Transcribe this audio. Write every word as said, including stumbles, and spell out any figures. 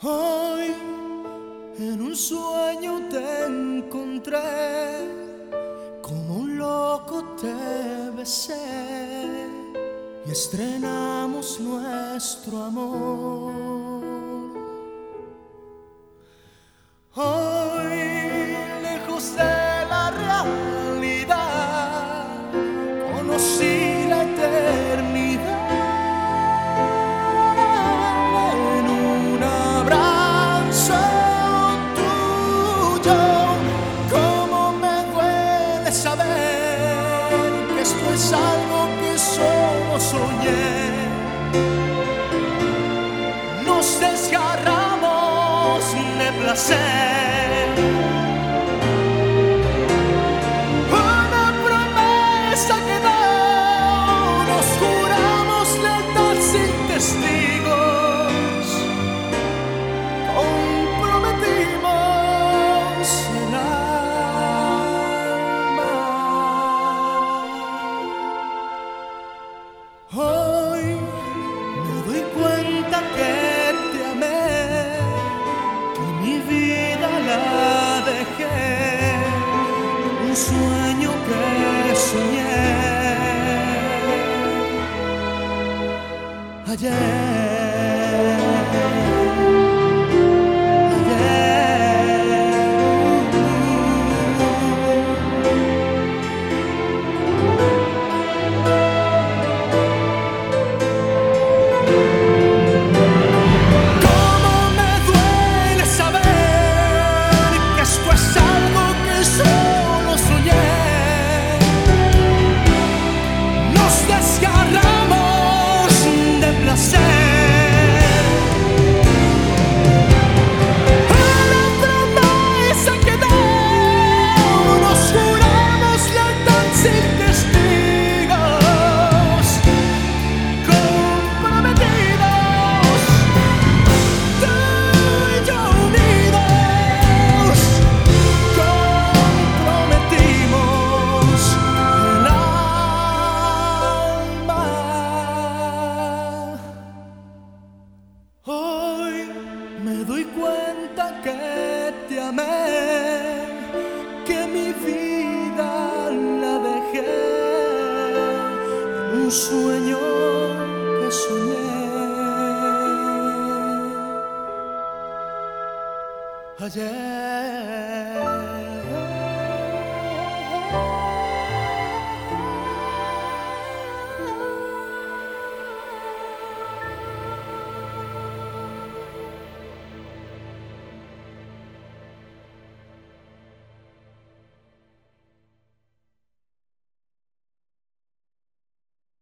Hoy en un sueño te encontré, como un loco te besé y estrenamos nuestro amor. Hoy, lejos de la realidad, conocí la eternidad. En un abrazo tuyo, cómo me duele saber que esto es algo que solo soñé. Nos desgarramos de placer, una promesa que no nos juramos lealtad sin testigos, comprometimos el alma. Hoy me doy cuenta que te amé, mi vida la dejé, un sueño que soñé ayer. Hoy me doy cuenta que te amé, que mi vida la dejé, un sueño que soñé ayer.